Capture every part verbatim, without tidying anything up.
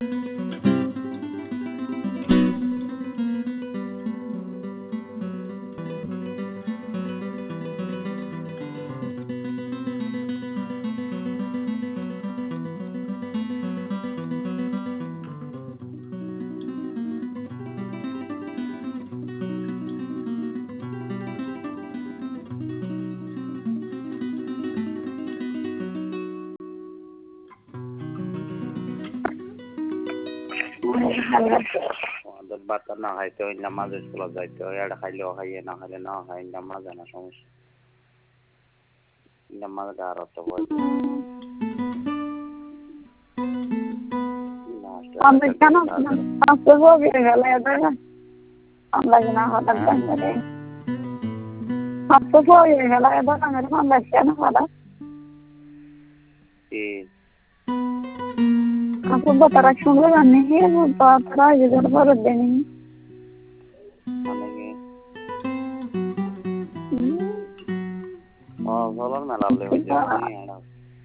আমাদের বাচ্চা না খাইতে হয় নামাজ স্কুলে যাইতে হয়, এটা খাইলেও খাইয়ে না খাইলে না খাই নামাজ জানা সমস্যা নামাজ আর অত বয় Aku bapak rakyat kan nih, bapak rakyat juga baru deh nih. Oh, kalau malah lebih jauh nih ada.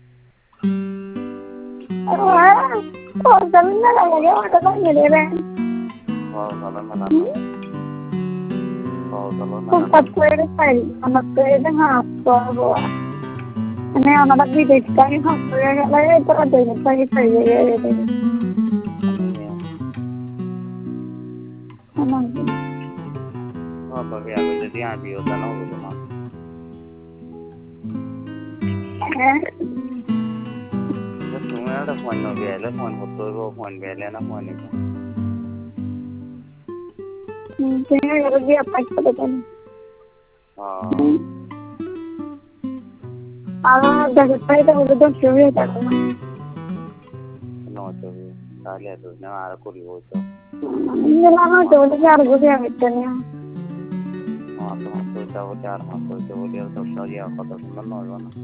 Wah, oh jalan malah lagi ada kan jadi deh. Oh, kalau malah. Oh, kalau malah. Tempat kue saya, tempat kue dengan apa buat? Ini anak lagi di sekolah kan, kue lagi terus di sekolah saya ya ya. Oh, bagai aku jadi ambil utang aku cuma. Eh? Semua ada phone no biaya, phone foto itu phone biaya na phone itu. Hmm, kayaknya kalau dia pakai itu kan. Oh. Kalau dari saya itu udah curi tak kan? No curi, kali itu, na ada kuri itu. Ini lama curi jar gue yang itu nih. Oh, tuh tuh jauh jar, tuh jauh dia tuh saya kata semua no no.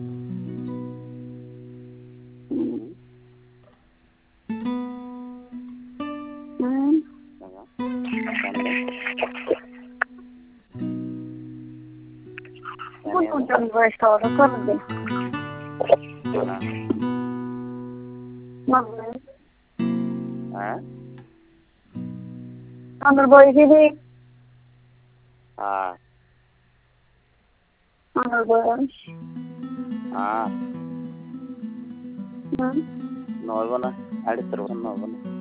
Untuk restoran kan deh. Mana? Hah? Ambil boy sini. Ah. Ambil boy. Ah. Hmm. No, no, ada terus no, no.